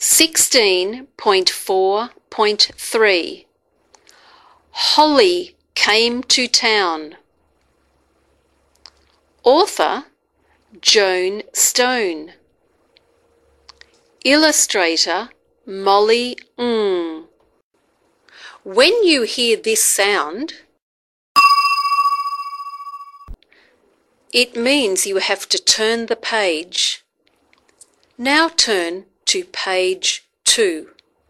16.4.3 Holly came to town. Author Joan Stone. Illustrator Molly Ng. When you hear this sound, it means you have to turn the page. Now turn to page 2.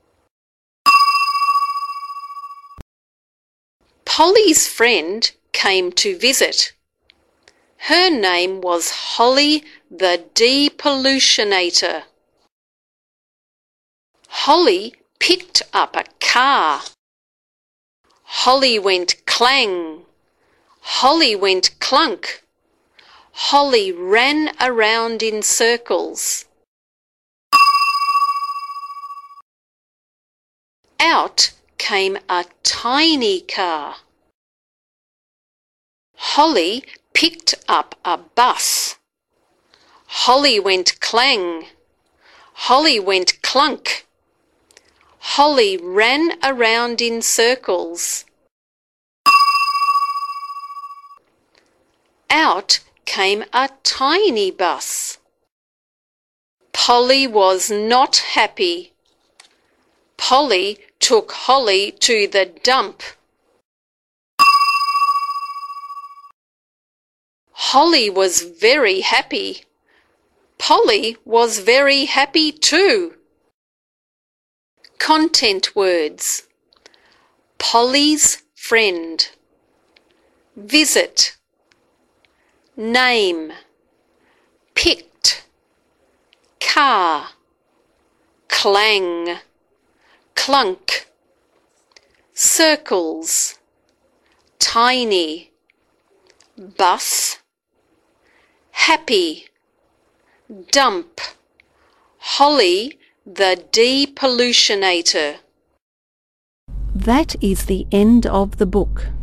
Polly's friend came to visit. Her name was Holly the Depollutionator. Holly picked up a car. Holly went clang. Holly went clunk. Holly ran around in circles. Out came a tiny car. Holly picked up a bus. Holly went clang. Holly went clunk. Holly ran around in circles. Out came a tiny bus. Polly was not happy. Polly took Holly to the dump. Holly was very happy. Polly was very happy too. Content words: Polly's friend, visit, name, picked, car, clang, clunk, circles, tiny, bus, happy, dump, Holly the Depollutionator. That is the end of the book.